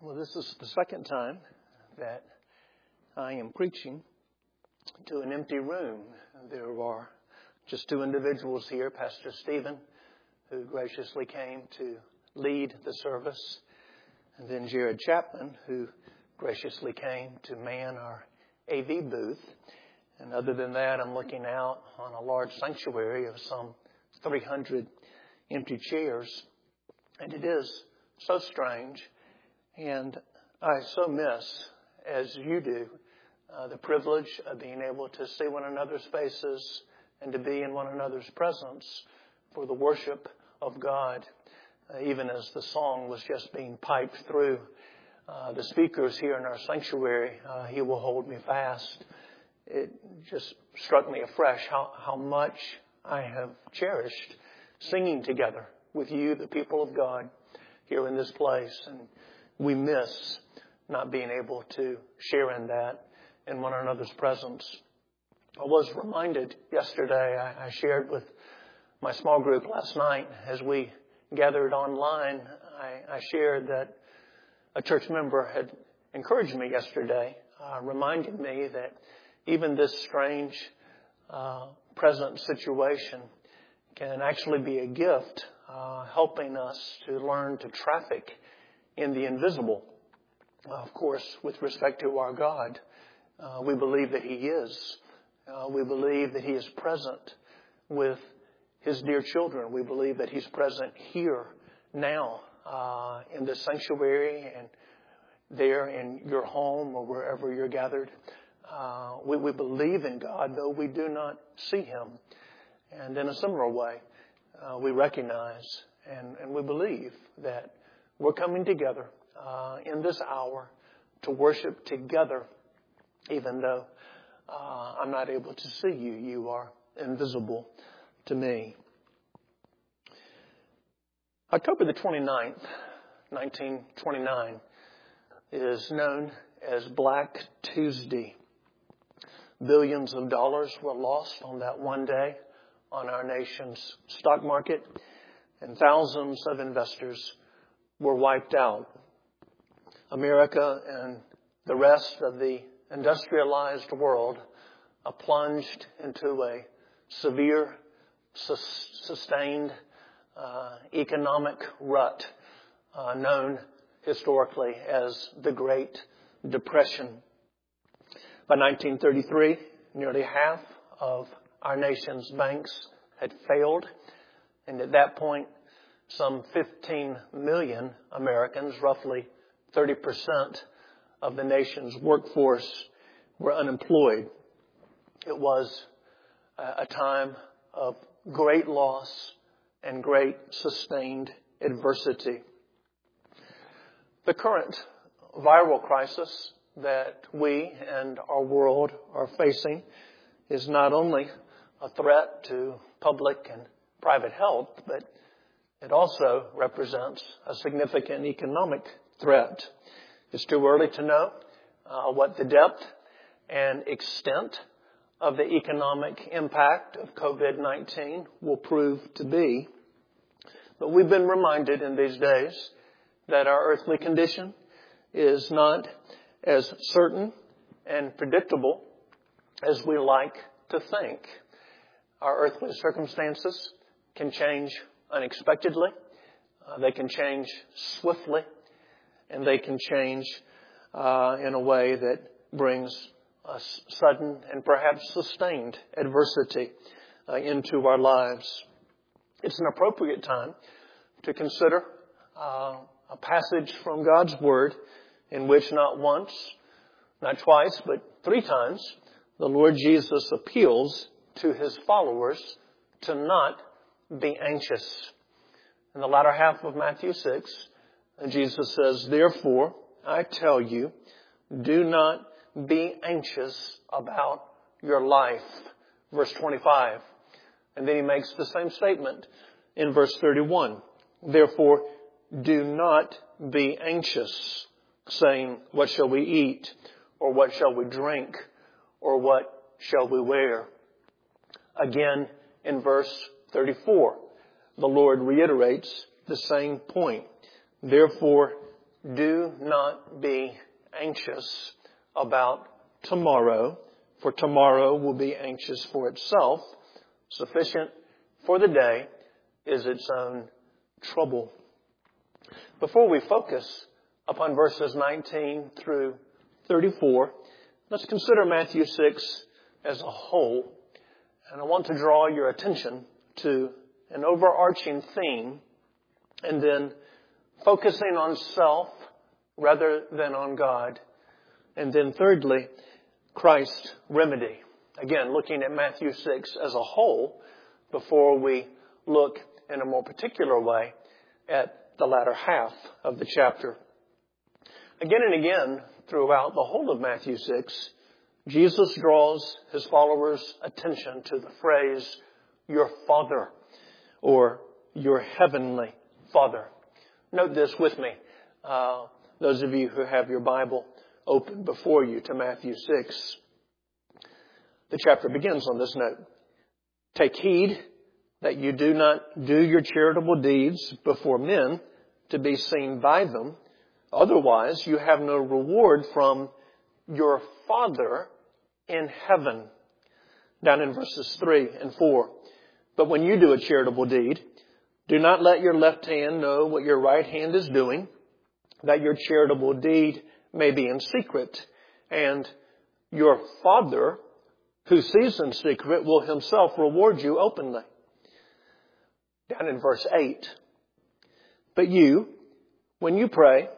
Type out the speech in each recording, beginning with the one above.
Well, this is the second time that I am preaching to an empty room. There are just two individuals here, Pastor Stephen, who graciously came to lead the service, and then Jared Chapman, who graciously came to man our AV booth. And other than that, I'm looking out on a large sanctuary of some 300 empty chairs. And it is so strange. And I so miss, as you do, the privilege of being able to see one another's faces and to be in one another's presence for the worship of God. Even as the song was just being piped through the speakers here in our sanctuary, He will hold me fast. It just struck me afresh how much I have cherished singing together with you, the people of God, here in this place. And we miss not being able to share in that in one another's presence. I was reminded yesterday, I shared with my small group last night as we gathered online, I shared that a church member had encouraged me yesterday, reminding me that even this strange present situation can actually be a gift, helping us to learn to traffic in the invisible. Of course, with respect to our God, we believe that He is. We believe that He is present with His dear children. We believe that He's present here now in the sanctuary and there in your home or wherever you're gathered. We believe in God, though we do not see Him. And in a similar way, we recognize and we believe that we're coming together in this hour to worship together, even though I'm not able to see you. You are invisible to me. October the 29th, 1929, is known as Black Tuesday. Billions of dollars were lost on that one day on our nation's stock market, and thousands of investors were wiped out. America and the rest of the industrialized world plunged into a severe, sustained economic rut known historically as the Great Depression. By 1933, nearly half of our nation's banks had failed, and at that point, some 15 million Americans, roughly 30% of the nation's workforce, were unemployed. It was a time of great loss and great sustained adversity. The current viral crisis that we and our world are facing is not only a threat to public and private health, but it also represents a significant economic threat. It's too early to know what the depth and extent of the economic impact of COVID-19 will prove to be. But we've been reminded in these days that our earthly condition is not as certain and predictable as we like to think. Our earthly circumstances can change unexpectedly. They can change swiftly, and they can change in a way that brings a sudden and perhaps sustained adversity into our lives. It's an appropriate time to consider a passage from God's Word in which not once, not twice, but 3 times, the Lord Jesus appeals to His followers to not be anxious. In the latter half of Matthew 6, Jesus says, "Therefore, I tell you, do not be anxious about your life." Verse 25. And then He makes the same statement in verse 31. "Therefore, do not be anxious, saying, what shall we eat? Or what shall we drink? Or what shall we wear?" Again, in verse 34, the Lord reiterates the same point. "Therefore, do not be anxious about tomorrow, for tomorrow will be anxious for itself. Sufficient for the day is its own trouble. Before we focus upon verses 19 through 34, let's consider Matthew 6 as a whole. And I want to draw your attention to an overarching theme, and then focusing on self rather than on God. And then thirdly, Christ's remedy. Again, looking at Matthew 6 as a whole before we look in a more particular way at the latter half of the chapter. Again and again, throughout the whole of Matthew 6, Jesus draws his followers' attention to the phrase, your Father, or your Heavenly Father. Note this with me. Those of you who have your Bible open before you to Matthew 6. The chapter begins on this note. Take heed that you do not do your charitable deeds before men to be seen by them. Otherwise, you have no reward from your Father in heaven. Down in verses 3 and 4. But when you do a charitable deed, do not let your left hand know what your right hand is doing, that your charitable deed may be in secret, and your Father, who sees in secret, will himself reward you openly. Down in verse 8. But you, when you pray,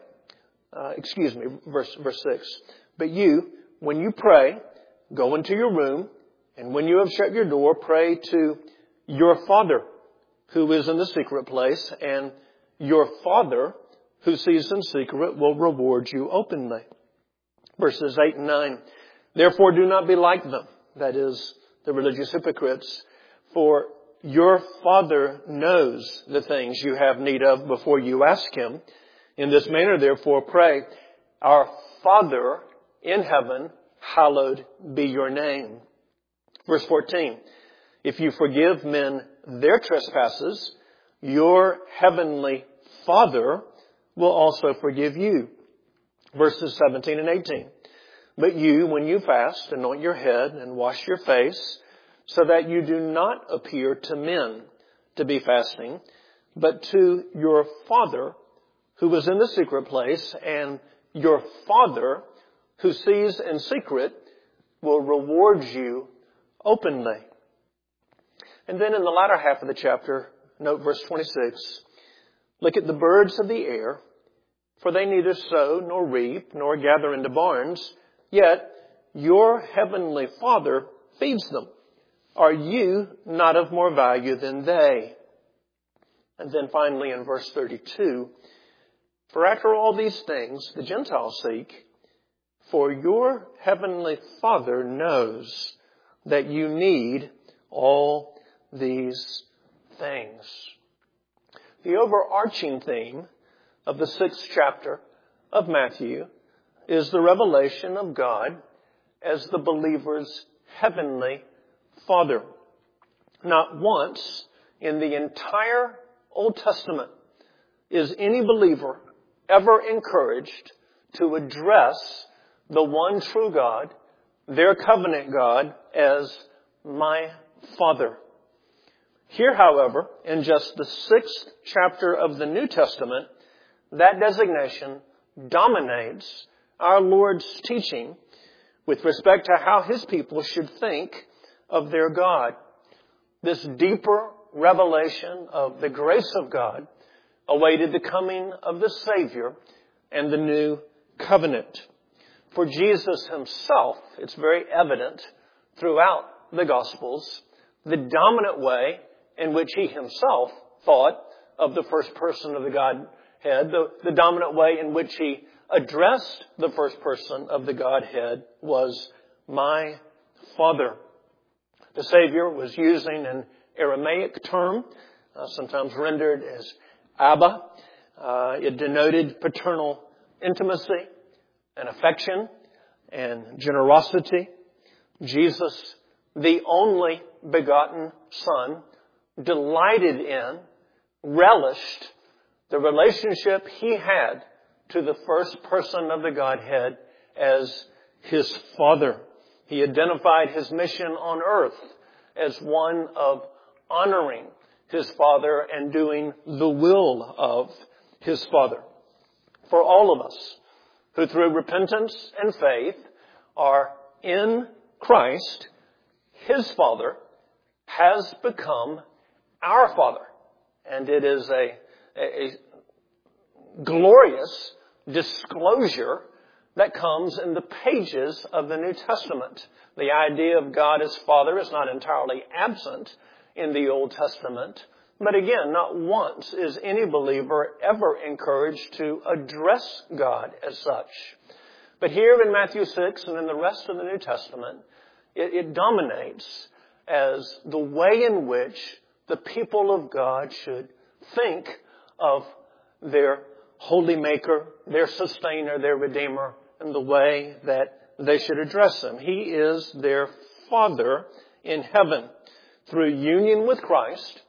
verse 6. But you, when you pray, go into your room, and when you have shut your door, pray to your Father, who is in the secret place, and your Father, who sees in secret, will reward you openly. Verses 8 and 9. Therefore do not be like them, that is, the religious hypocrites, for your Father knows the things you have need of before you ask Him. In this manner, therefore, pray, our Father in heaven, hallowed be your name. Verse 14. If you forgive men their trespasses, your heavenly Father will also forgive you. Verses 17 and 18. But you, when you fast, anoint your head and wash your face, so that you do not appear to men to be fasting, but to your Father who is in the secret place, and your Father who sees in secret will reward you openly. And then in the latter half of the chapter, note verse 26, look at the birds of the air, for they neither sow nor reap nor gather into barns, yet your heavenly Father feeds them. Are you not of more value than they? And then finally in verse 32, for after all these things the Gentiles seek, for your heavenly Father knows that you need all these things. The overarching theme of the 6th chapter of Matthew is the revelation of God as the believer's heavenly Father. Not once in the entire Old Testament is any believer ever encouraged to address the one true God, their covenant God, as my Father. Here, however, in just the 6th chapter of the New Testament, that designation dominates our Lord's teaching with respect to how His people should think of their God. This deeper revelation of the grace of God awaited the coming of the Savior and the new covenant. For Jesus Himself, it's very evident throughout the Gospels, the dominant way in which He Himself thought of the first person of the Godhead, the dominant way in which He addressed the first person of the Godhead was my Father. The Savior was using an Aramaic term, sometimes rendered as Abba. It denoted paternal intimacy and affection and generosity. Jesus, the only begotten Son, delighted in, relished the relationship He had to the first person of the Godhead as his Father. He identified his mission on earth as one of honoring his Father and doing the will of his Father. For all of us who through repentance and faith are in Christ, his Father has become our Father. And it is a glorious disclosure that comes in the pages of the New Testament. The idea of God as Father is not entirely absent in the Old Testament. But again, not once is any believer ever encouraged to address God as such. But here in Matthew 6 and in the rest of the New Testament, it dominates as the way in which the people of God should think of their Holy Maker, their Sustainer, their Redeemer, and the way that they should address Him. He is their Father in heaven. Through union with Christ,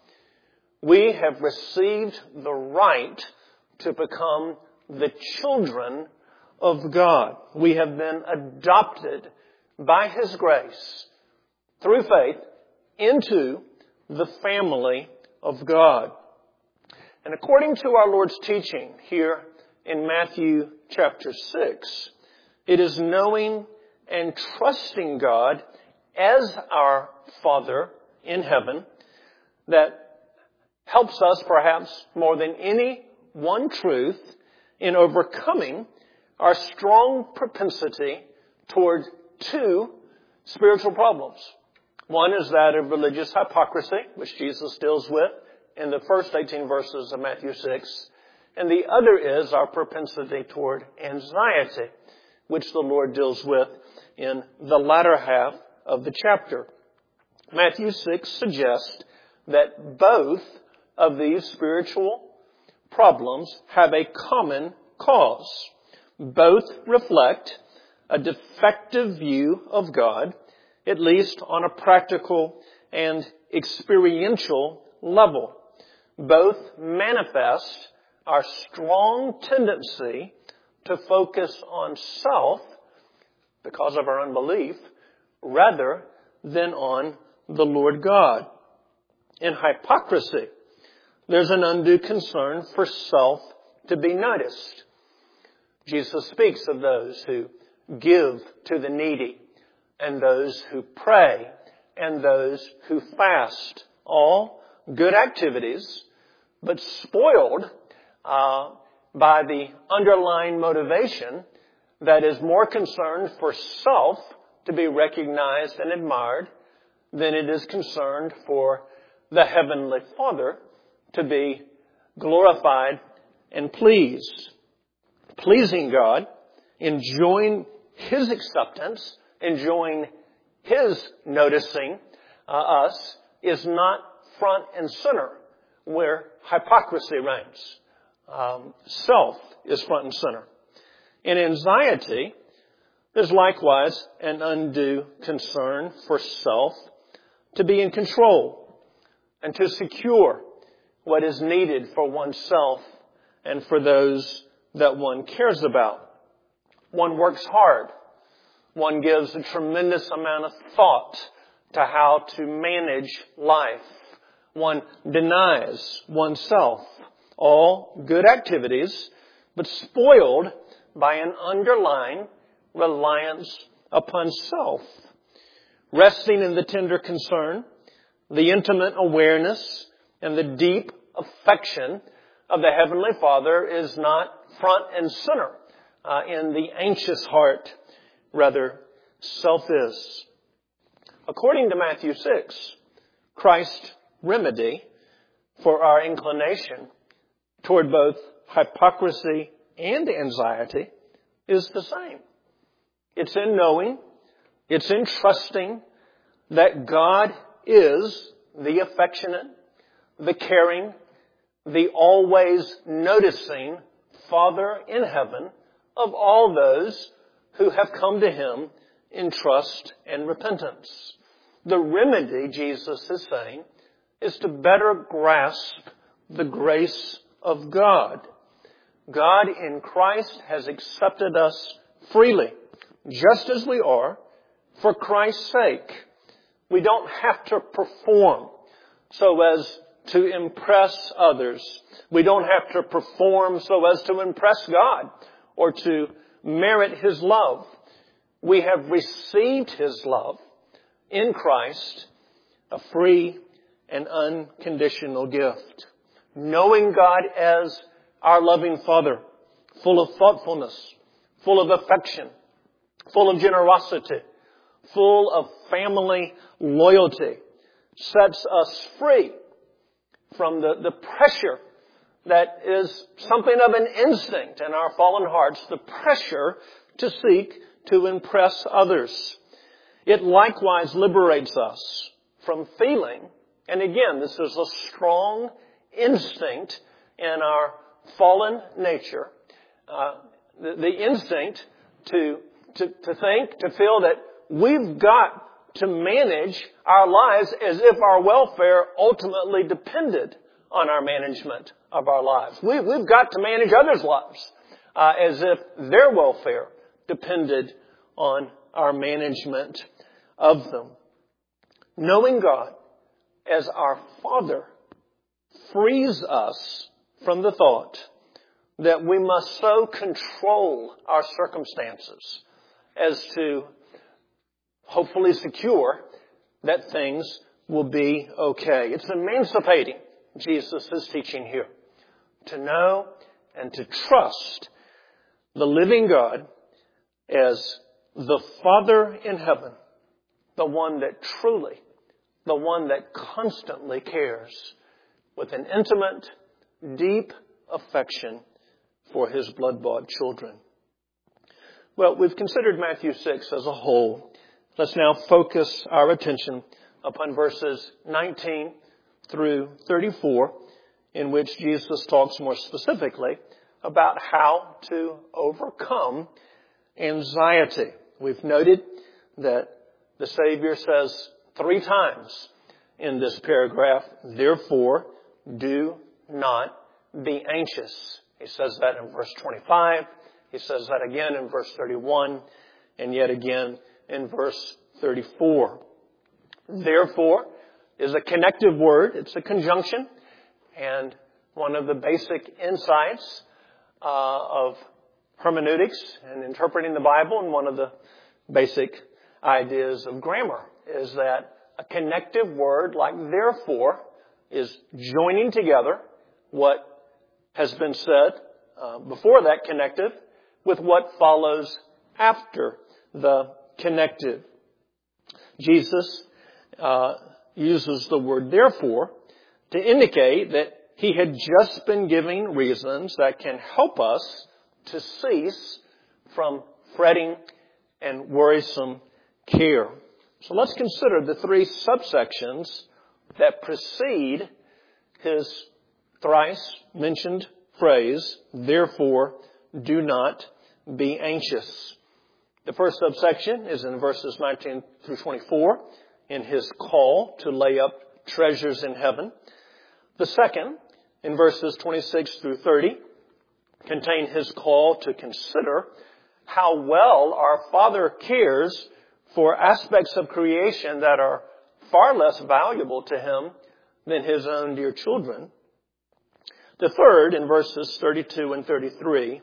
we have received the right to become the children of God. We have been adopted by His grace through faith into the family of God. And according to our Lord's teaching here in Matthew chapter 6, it is knowing and trusting God as our Father in heaven that helps us perhaps more than any one truth in overcoming our strong propensity toward two spiritual problems. One is that of religious hypocrisy, which Jesus deals with in the first 18 verses of Matthew 6. And the other is our propensity toward anxiety, which the Lord deals with in the latter half of the chapter. Matthew 6 suggests that both of these spiritual problems have a common cause. Both reflect a defective view of God, at least on a practical and experiential level. Both manifest our strong tendency to focus on self because of our unbelief rather than on the Lord God. In hypocrisy, there's an undue concern for self to be noticed. Jesus speaks of those who give to the needy and those who pray and those who fast. All good activities, but spoiled by the underlying motivation that is more concerned for self to be recognized and admired than it is concerned for the Heavenly Father to be glorified and pleased. Pleasing God, enjoying His acceptance, enjoying His noticing us, is not front and center where hypocrisy reigns. Self is front and center. In anxiety, there's likewise an undue concern for self to be in control and to secure what is needed for oneself and for those that one cares about. One works hard. One gives a tremendous amount of thought to how to manage life. One denies oneself. All good activities, but spoiled by an underlying reliance upon self. Resting in the tender concern, the intimate awareness, and the deep affection of the Heavenly Father is not front and center in the anxious heart. Rather, self is. According to Matthew 6, Christ's remedy for our inclination toward both hypocrisy and anxiety is the same. It's in knowing, it's in trusting that God is the affectionate, the caring, the always noticing Father in heaven of all those who have come to Him in trust and repentance. The remedy, Jesus is saying, is to better grasp the grace of God. God in Christ has accepted us freely, just as we are, for Christ's sake. We don't have to perform so as to impress others. We don't have to perform so as to impress God or to merit His love. We have received His love in Christ, a free and unconditional gift. Knowing God as our loving Father, full of thoughtfulness, full of affection, full of generosity, full of family loyalty, sets us free from the pressure that is something of an instinct in our fallen hearts, the pressure to seek to impress others. It likewise liberates us from feeling, and again, this is a strong instinct in our fallen nature, the instinct to think, to feel that we've got to manage our lives as if our welfare ultimately depended on our management of our lives. We've got to manage others' lives as if their welfare depended on our management of them. Knowing God as our Father frees us from the thought that we must so control our circumstances as to hopefully secure that things will be okay. It's emancipating, Jesus is teaching here, to know and to trust the living God as the Father in heaven, the one that truly, the one that constantly cares with an intimate, deep affection for His blood-bought children. Well, we've considered Matthew 6 as a whole. Let's now focus our attention upon verses 19 through 34, in which Jesus talks more specifically about how to overcome anxiety. We've noted that the Savior says 3 times in this paragraph, therefore, do not be anxious. He says that in verse 25. He says that again in verse 31, and yet again in verse 34. Therefore is a connective word. It's a conjunction. And one of the basic insights of hermeneutics and interpreting the Bible, and one of the basic ideas of grammar, is that a connective word like therefore is joining together what has been said before that connective with what follows after the connective. Jesus uses the word therefore to indicate that He had just been giving reasons that can help us to cease from fretting and worrisome care. So let's consider the 3 subsections that precede His thrice mentioned phrase, therefore, do not be anxious. The first subsection is in verses 19 through 24 in His call to lay up treasures in heaven. The second, in verses 26 through 30, contain His call to consider how well our Father cares for aspects of creation that are far less valuable to Him than His own dear children. The third, in verses 32 and 33,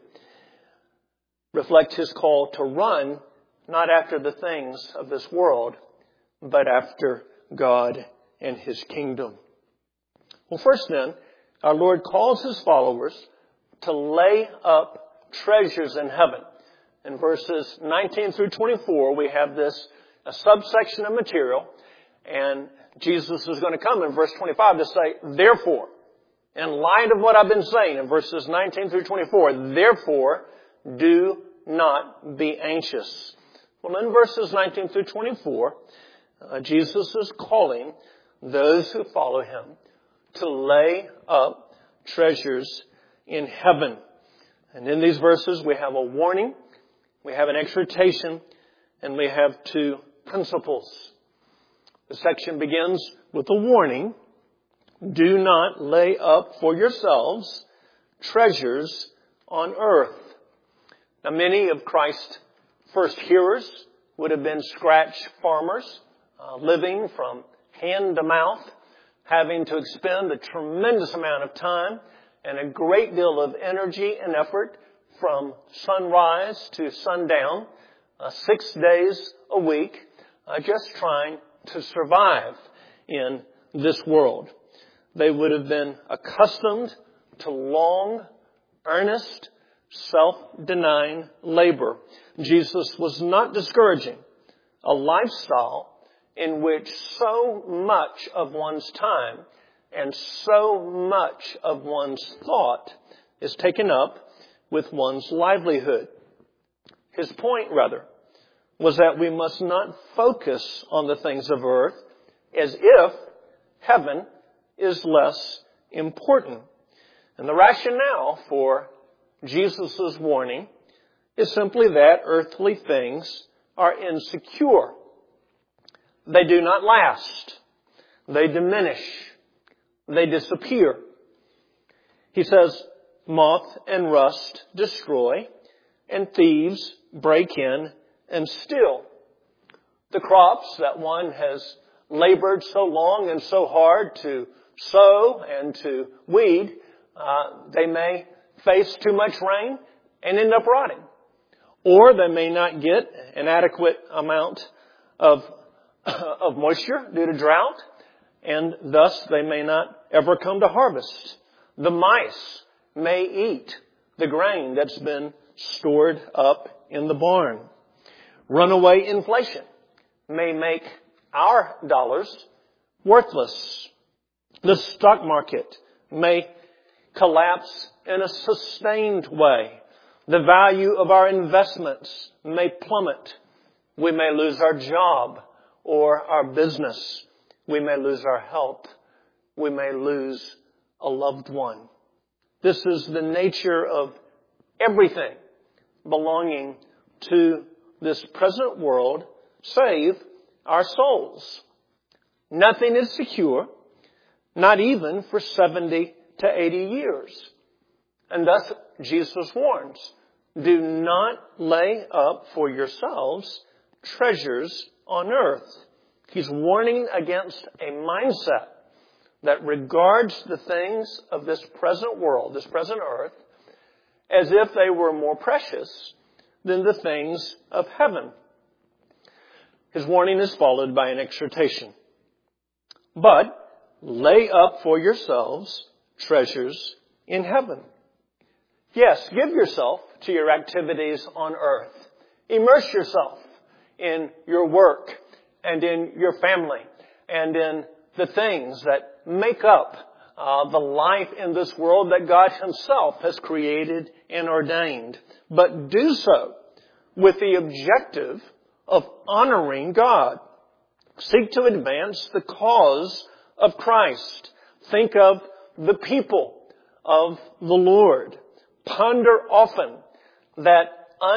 reflect His call to run not after the things of this world, but after God and His kingdom. Well, first then, our Lord calls His followers to lay up treasures in heaven. In verses 19 through 24, we have a subsection of material, and Jesus is going to come in verse 25 to say, therefore, in light of what I've been saying in verses 19 through 24, therefore, do not be anxious. Well, in verses 19 through 24, Jesus is calling those who follow Him to lay up treasures in heaven. And in these verses, we have a warning, we have an exhortation, and we have 2 principles. The section begins with a warning. Do not lay up for yourselves treasures on earth. Now, many of Christ's first hearers would have been scratch farmers, living from hand to mouth, having to expend a tremendous amount of time and a great deal of energy and effort from sunrise to sundown, 6 days a week, just trying to survive in this world. They would have been accustomed to long, earnest, self-denying labor. Jesus was not discouraging a lifestyle in which so much of one's time and so much of one's thought is taken up with one's livelihood. His point, rather, was that we must not focus on the things of earth as if heaven is less important. And the rationale for Jesus' warning is simply that earthly things are insecure. They do not last. They diminish. They disappear. He says, moth and rust destroy, and thieves break in and steal. The crops that one has labored so long and so hard to sow and to weed, they may face too much rain and end up rotting. Or they may not get an adequate amount of moisture due to drought, and thus they may not ever come to harvest. The mice may eat the grain that's been stored up in the barn. Runaway inflation may make our dollars worthless. The stock market may collapse in a sustained way. The value of our investments may plummet. We may lose our job or our business. We may lose our health. We may lose a loved one. This is the nature of everything belonging to this present world, save our souls. Nothing is secure, not even for 70 to 80 years. And thus, Jesus warns, do not lay up for yourselves treasures on earth. He's warning against a mindset that regards the things of this present world, this present earth, as if they were more precious than the things of heaven. His warning is followed by an exhortation. But lay up for yourselves treasures in heaven. Yes, give yourself to your activities on earth. Immerse yourself in your work and in your family and in the things that make up the life in this world that God Himself has created and ordained. But do so with the objective of honoring God. Seek to advance the cause of Christ. Think of the people of the Lord. Ponder often that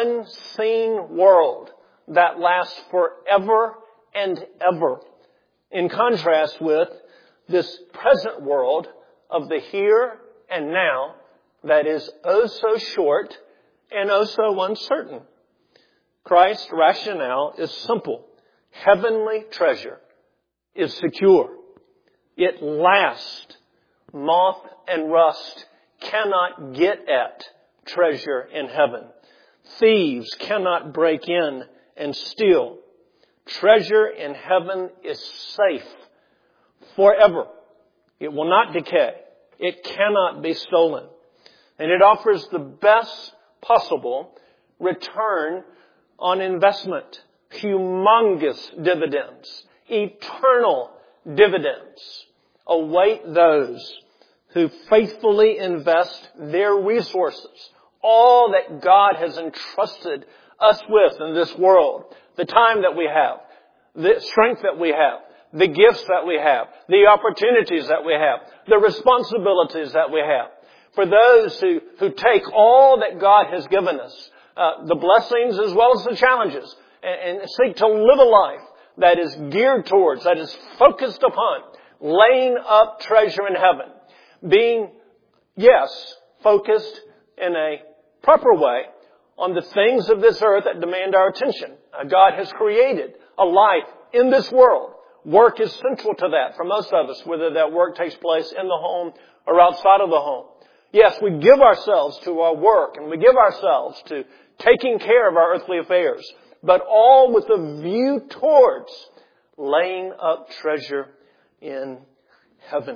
unseen world that lasts forever and ever, in contrast with this present world of the here and now that is oh so short and oh so uncertain. Christ's rationale is simple. Heavenly treasure is secure. It lasts. Moth and rust cannot get at treasure in heaven. Thieves cannot break in and steal. Treasure in heaven is safe forever. It will not decay. It cannot be stolen. And it offers the best possible return on investment. Humongous dividends. Eternal dividends await those who faithfully invest their resources, all that God has entrusted us with in this world, the time that we have, the strength that we have, the gifts that we have, the opportunities that we have, the responsibilities that we have. For those who take all that God has given us, the blessings as well as the challenges, and seek to live a life that is geared towards, that is focused upon laying up treasure in heaven. Being, yes, focused in a proper way on the things of this earth that demand our attention. God has created a life in this world. Work is central to that for most of us, whether that work takes place in the home or outside of the home. Yes, we give ourselves to our work and we give ourselves to taking care of our earthly affairs, but all with a view towards laying up treasure in heaven.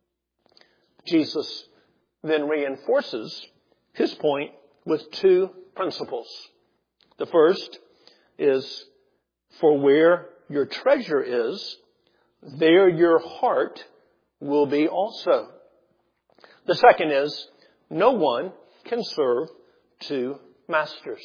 Jesus then reinforces his point with two principles. The first is, for where your treasure is, there your heart will be also. The second is, no one can serve two masters.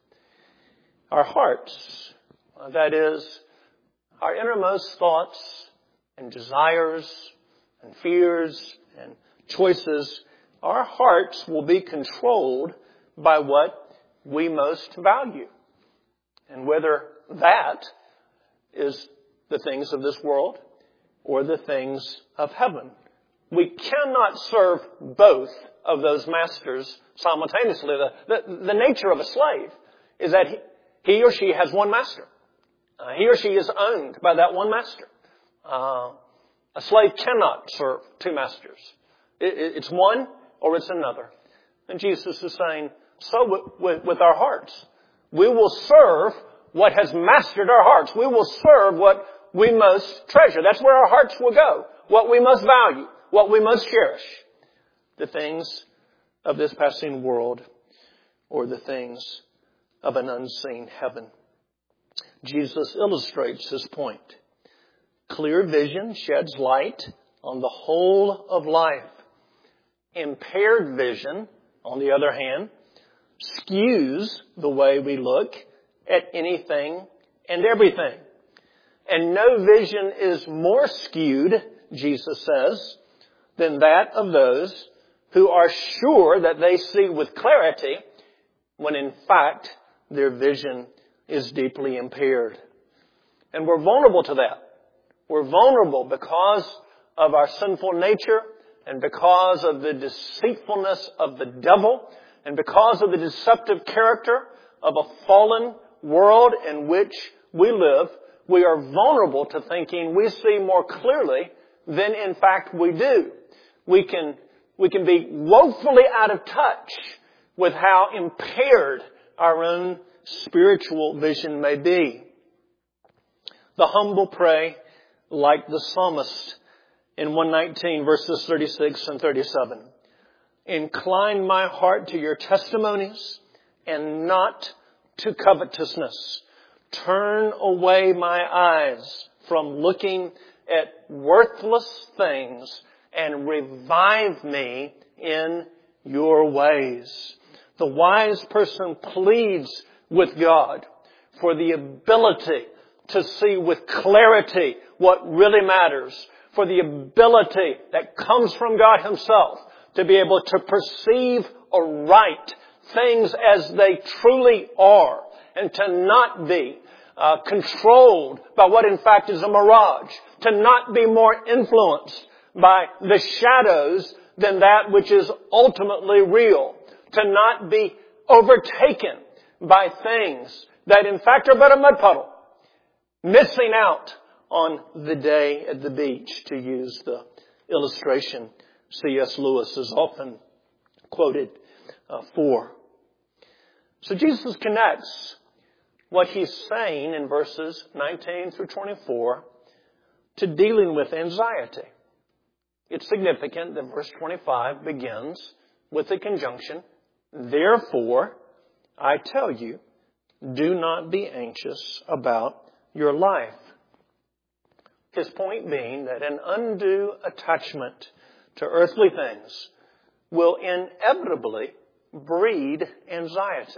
Our hearts, that is, our innermost thoughts and desires and fears and choices, our hearts will be controlled by what we most value. And whether that is the things of this world or the things of heaven. We cannot serve both of those masters simultaneously. The nature of a slave is that he or she has one master. He or she is owned by that one master. A slave cannot serve two masters. It's one or it's another. And Jesus is saying, so with our hearts, we will serve what has mastered our hearts. We will serve what we most treasure. That's where our hearts will go. What we most value. What we most cherish. The things of this passing world or the things of an unseen heaven. Jesus illustrates his point. Clear vision sheds light on the whole of life. Impaired vision, on the other hand, skews the way we look at anything and everything. And no vision is more skewed, Jesus says, than that of those who are sure that they see with clarity when in fact their vision is deeply impaired. And we're vulnerable to that. We're vulnerable because of our sinful nature and because of the deceitfulness of the devil and because of the deceptive character of a fallen world in which we live. We are vulnerable to thinking we see more clearly than in fact we do. We can be woefully out of touch with how impaired our own spiritual vision may be. The humble pray like the psalmist in 119 verses 36 and 37. Incline my heart to your testimonies and not to covetousness. Turn away my eyes from looking at worthless things and revive me in your ways. The wise person pleads with God for the ability to see with clarity what really matters, for the ability that comes from God himself to be able to perceive aright things as they truly are and to not be controlled by what in fact is a mirage, to not be more influenced by the shadows than that which is ultimately real, to not be overtaken by things that in fact are but a mud puddle, missing out on the day at the beach, to use the illustration C.S. Lewis is often quoted for. So Jesus connects what he's saying in verses 19 through 24 to dealing with anxiety. It's significant that verse 25 begins with the conjunction, therefore, I tell you, do not be anxious about your life. His point being that an undue attachment to earthly things will inevitably breed anxiety.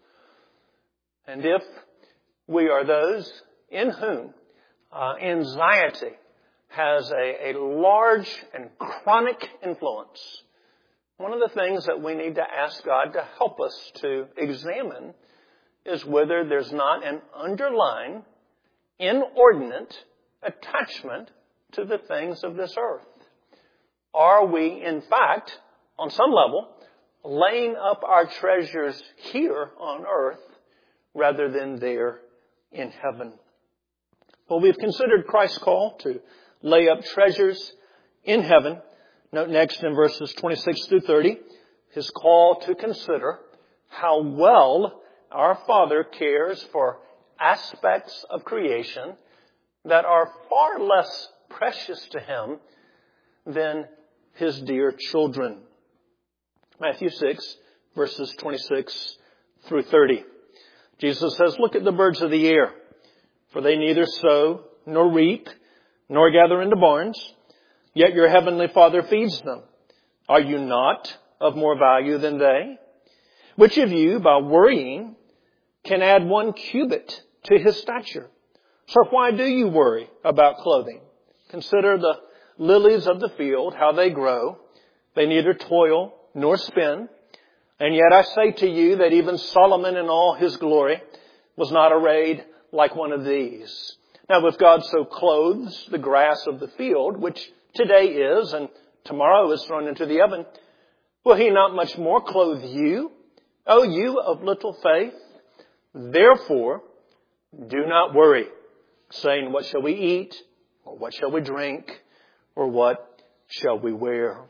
And if we are those in whom anxiety has a large and chronic influence, one of the things that we need to ask God to help us to examine is whether there's not an underlying, inordinate attachment to the things of this earth. Are we, in fact, on some level, laying up our treasures here on earth rather than there in heaven. Well, we've considered Christ's call to lay up treasures in heaven. Note next in verses 26 through 30, his call to consider how well our Father cares for aspects of creation that are far less precious to him than his dear children. Matthew 6, verses 26 through 30. Jesus says, "Look at the birds of the air, for they neither sow nor reap nor gather into barns, yet your heavenly Father feeds them. Are you not of more value than they? Which of you, by worrying, can add 1 cubit to his stature? So why do you worry about clothing? Consider the lilies of the field, how they grow. They neither toil nor spin. And yet I say to you that even Solomon in all his glory was not arrayed like one of these. Now if God so clothes the grass of the field, which today is and tomorrow is thrown into the oven, will he not much more clothe you, O you of little faith? Therefore, do not worry, saying, what shall we eat? Or what shall we drink? Or what shall we wear?"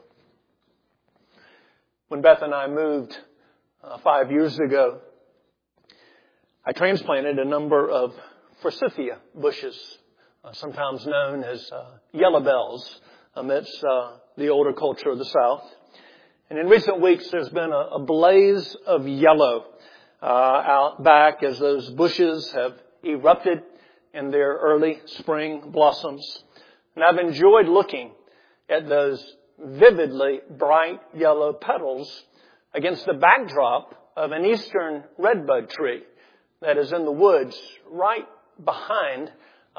When Beth and I moved 5 years ago, I transplanted a number of forsythia bushes, sometimes known as yellow bells, amidst the older culture of the South. And in recent weeks, there's been a blaze of yellow out back as those bushes have erupted in their early spring blossoms. And I've enjoyed looking at those vividly bright yellow petals against the backdrop of an eastern redbud tree that is in the woods right behind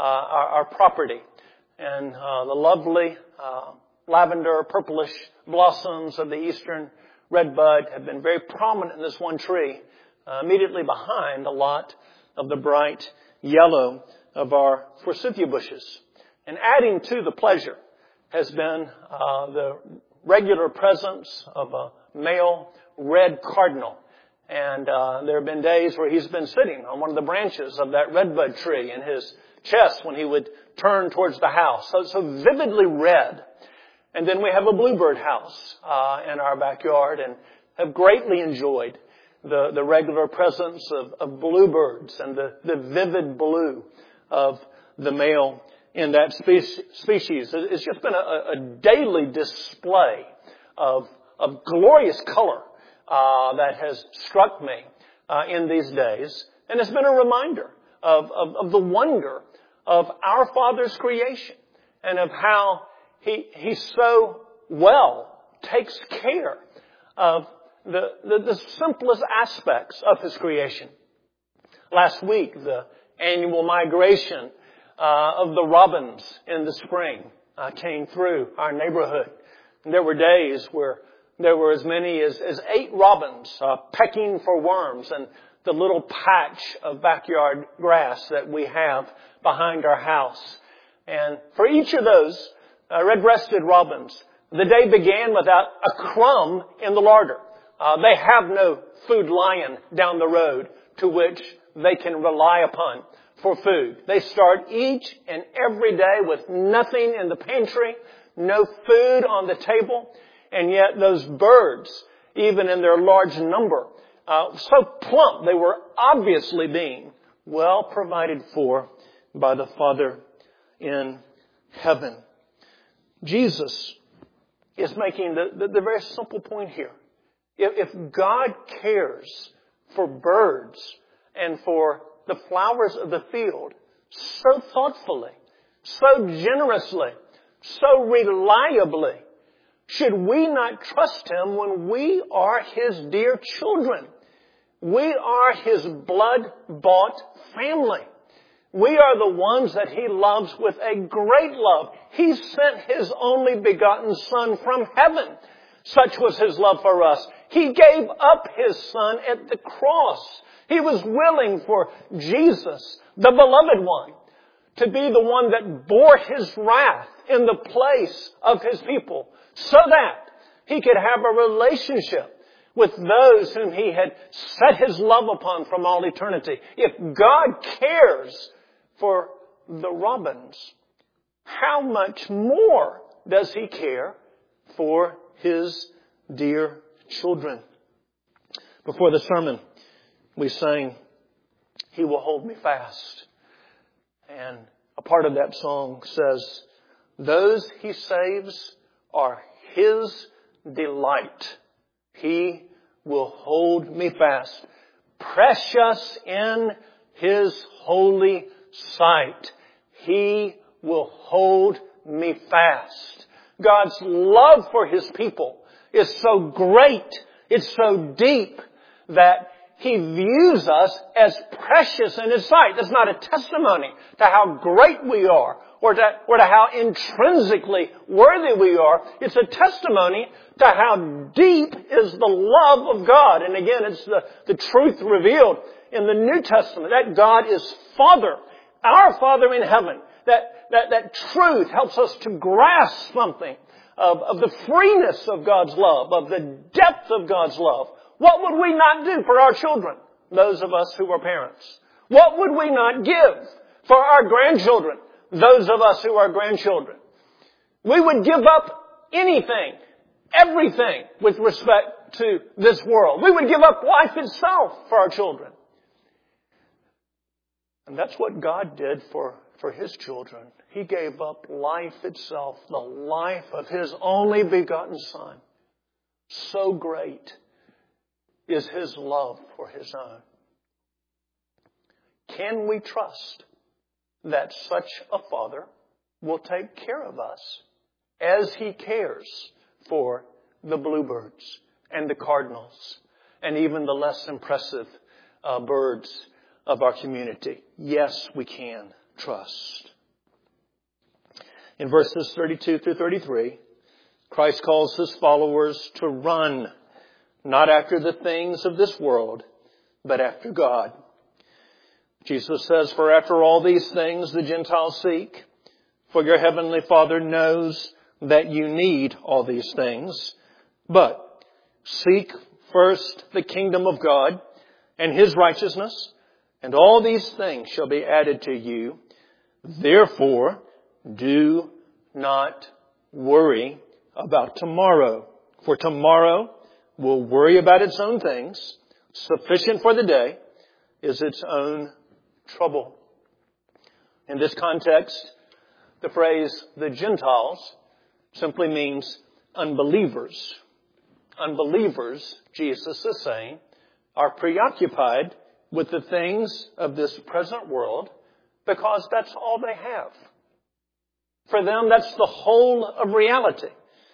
our property. And the lovely lavender, purplish blossoms of the eastern redbud have been very prominent in this one tree, immediately behind a lot of the bright yellow of our forsythia bushes. And adding to the pleasure has been the regular presence of a male red cardinal. And there have been days where he's been sitting on one of the branches of that redbud tree in his chest when he would turn towards the house. So vividly red. And then we have a bluebird house in our backyard and have greatly enjoyed the regular presence of bluebirds and the vivid blue of the male in that species. It's just been a daily display of glorious color that has struck me in these days. And it's been a reminder of the wonder of our Father's creation and of how He so well takes care of the simplest aspects of His creation. Last week, the annual migration of the robins in the spring came through our neighborhood. And there were days where there were as many as 8 robins pecking for worms in the little patch of backyard grass that we have behind our house. And for each of those red-breasted robins, the day began without a crumb in the larder. They have no food lion down the road to which they can rely upon for food. They start each and every day with nothing in the pantry, no food on the table, and yet those birds, even in their large number, so plump, they were obviously being well provided for by the Father in heaven. Jesus is making the very simple point here. If God cares for birds and for the flowers of the field so thoughtfully, so generously, so reliably, should we not trust Him when we are His dear children? We are His blood-bought family. We are the ones that He loves with a great love. He sent His only begotten Son from heaven. Such was His love for us. He gave up His Son at the cross. He was willing for Jesus, the beloved one, to be the one that bore His wrath in the place of His people so that He could have a relationship with those whom He had set His love upon from all eternity. If God cares for the robins, how much more does He care for His dear children? Before the sermon, we sang, He will hold me fast. And a part of that song says, those He saves are His delight. He will hold me fast, precious in His holy sight. He will hold me fast. God's love for His people is so great, it's so deep, that He views us as precious in His sight. That's not a testimony to how great we are or to how intrinsically worthy we are. It's a testimony to how deep is the love of God. And again, it's the truth revealed in the New Testament that God is Father, our Father in heaven. That truth helps us to grasp something of the freeness of God's love, of the depth of God's love. What would we not do for our children, those of us who are parents? What would we not give for our grandchildren, those of us who are grandchildren? We would give up anything, everything with respect to this world. We would give up life itself for our children. And that's what God did for His children. He gave up life itself, the life of His only begotten Son. So great is His love for His own. Can we trust that such a Father will take care of us as He cares for the bluebirds and the cardinals and even the less impressive birds of our community? Yes, we can trust. In verses 32 through 33, Christ calls His followers to run, not after the things of this world, but after God. Jesus says, for after all these things the Gentiles seek, for your heavenly Father knows that you need all these things. But seek first the kingdom of God and His righteousness, and all these things shall be added to you. Therefore, do not worry about tomorrow, for tomorrow will worry about its own things. Sufficient for the day is its own trouble. In this context, the phrase, the Gentiles, simply means unbelievers. Unbelievers, Jesus is saying, are preoccupied with the things of this present world because that's all they have. For them, that's the whole of reality.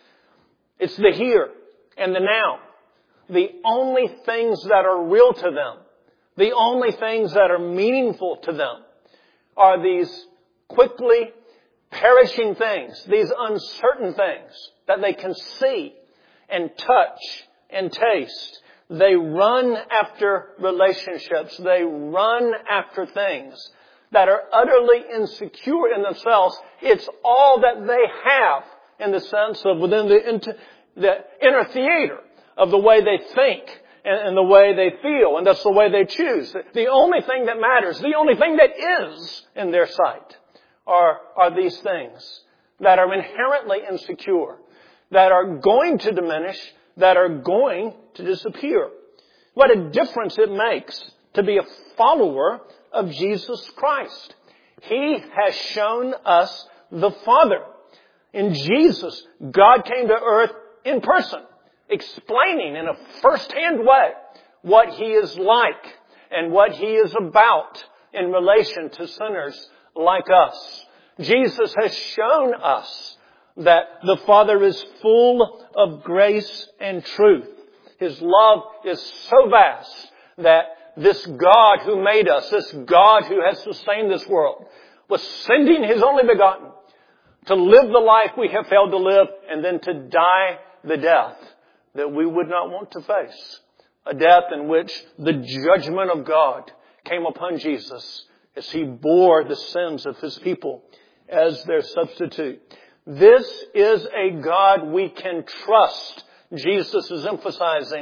It's the here and the now. The only things that are real to them, the only things that are meaningful to them are these quickly perishing things, these uncertain things that they can see and touch and taste. They run after relationships. They run after things that are utterly insecure in themselves. It's all that they have in the sense of within the inner theater of the way they think and the way they feel, and that's the way they choose. The only thing that matters, the only thing that is in their sight are these things that are inherently insecure, that are going to diminish, that are going to disappear. What a difference it makes to be a follower of Jesus Christ. He has shown us the Father. In Jesus, God came to earth in person, explaining in a first-hand way what He is like and what He is about in relation to sinners like us. Jesus has shown us that the Father is full of grace and truth. His love is so vast that this God who made us, this God who has sustained this world, was sending His only begotten to live the life we have failed to live and then to die the death that we would not want to face. A death in which the judgment of God came upon Jesus as He bore the sins of His people as their substitute. This is a God we can trust. Jesus is emphasizing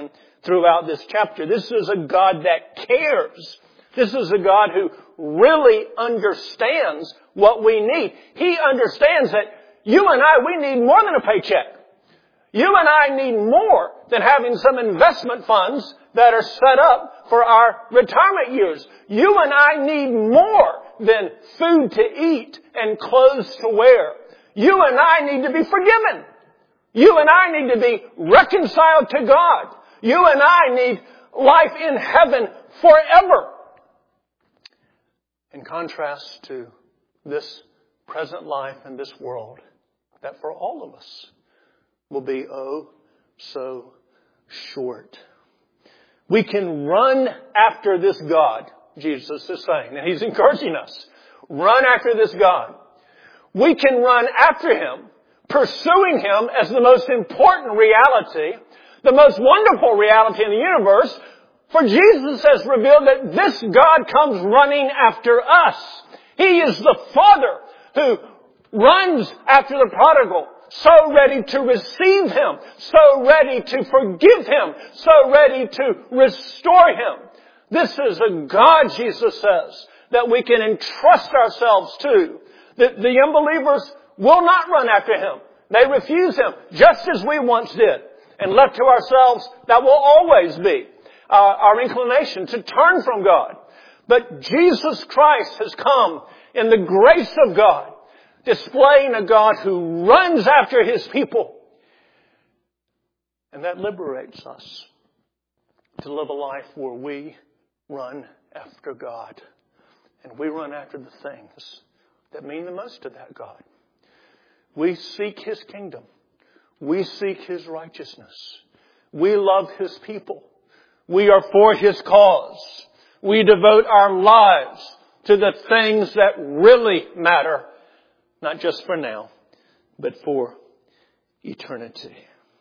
throughout this chapter. This is a God that cares. This is a God who really understands what we need. He understands that you and I, we need more than a paycheck. You and I need more than having some investment funds that are set up for our retirement years. You and I need more than food to eat and clothes to wear. You and I need to be forgiven. You and I need to be reconciled to God. You and I need life in heaven forever. In contrast to this present life in this world, that for all of us will be oh so short. We can run after this God, Jesus is saying, and He's encouraging us. Run after this God. We can run after Him, pursuing Him as the most important reality, the most wonderful reality in the universe. For Jesus has revealed that this God comes running after us. He is the Father who runs after the prodigal, so ready to receive him, so ready to forgive him, so ready to restore him. This is a God, Jesus says, that we can entrust ourselves to. The unbelievers will not run after him. They refuse him, just as we once did. And left to ourselves, that will always be our inclination to turn from God. But Jesus Christ has come in the grace of God, displaying a God who runs after His people. And that liberates us to live a life where we run after God. And we run after the things that mean the most to that God. We seek His kingdom. We seek His righteousness. We love His people. We are for His cause. We devote our lives to the things that really matter, not just for now, but for eternity.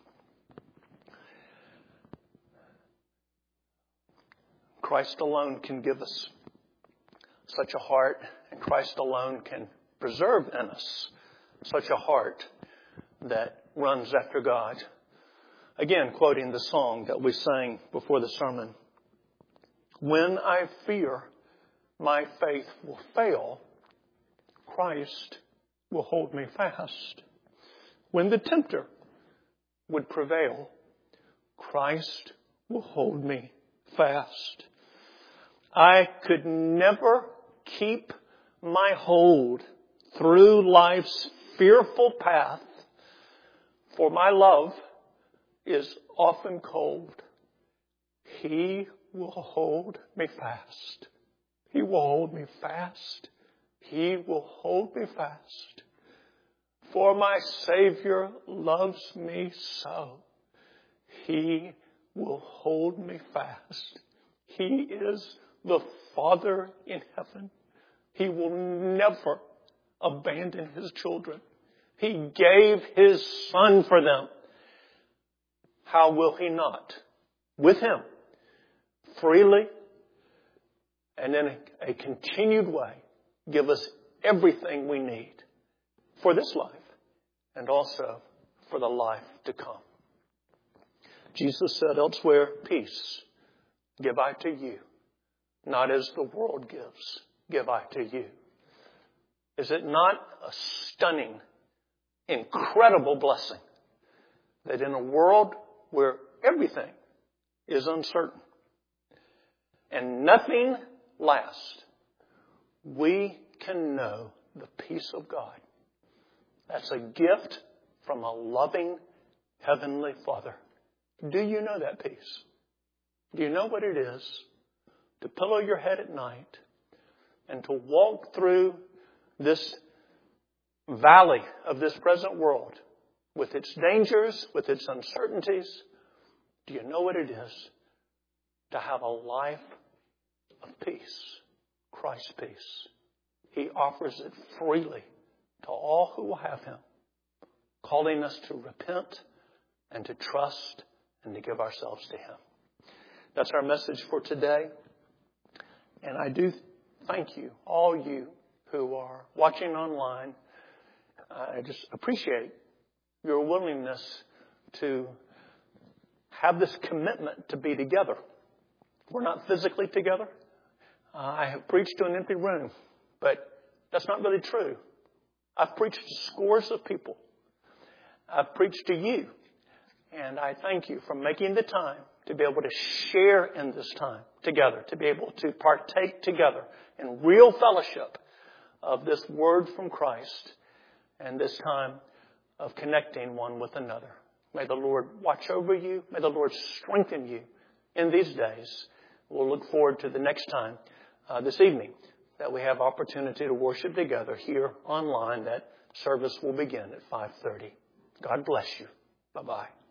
Christ alone can give us such a heart, and Christ alone can preserve in us such a heart that runs after God. Again, quoting the song that we sang before the sermon. When I fear my faith will fail, Christ will hold me fast. When the tempter would prevail, Christ will hold me fast. I could never keep my hold through life's fearful path, for my love is often cold. He will hold me fast. He will hold me fast. He will hold me fast. For my Savior loves me so. He will hold me fast. He is the Father in heaven. He will never abandon His children. He gave His Son for them. How will He not, with Him, freely and in a continued way, give us everything we need for this life and also for the life to come? Jesus said elsewhere, peace give I to you, not as the world gives, give I to you. Is it not a stunning, incredible blessing that in a world where everything is uncertain and nothing lasts, we can know the peace of God? That's a gift from a loving Heavenly Father. Do you know that peace? Do you know what it is to pillow your head at night and to walk through this valley of this present world with its dangers, with its uncertainties? Do you know what it is to have a life of peace? Christ's peace. He offers it freely to all who will have Him, calling us to repent and to trust and to give ourselves to Him. That's our message for today. And I do thank you, all you who are watching online. I just appreciate your willingness to have this commitment to be together. We're not physically together. I have preached to an empty room, but that's not really true. I've preached to scores of people. I've preached to you. And I thank you for making the time to be able to share in this time together, to be able to partake together in real fellowship of this word from Christ and this time of connecting one with another. May the Lord watch over you. May the Lord strengthen you in these days. We'll look forward to the next time this evening that we have opportunity to worship together here online. That service will begin at 5:30. God bless you. Bye-bye.